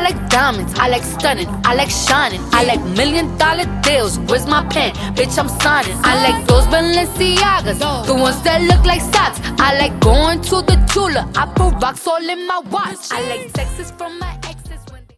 like diamonds, I like stunning, I like shining, I like $1,000,000 deals. Where's my pen? Bitch, I'm signing. I like those Balenciagas, the ones that look like socks. I like going to the Tula, I put rocks all in my watch. I like Texas from my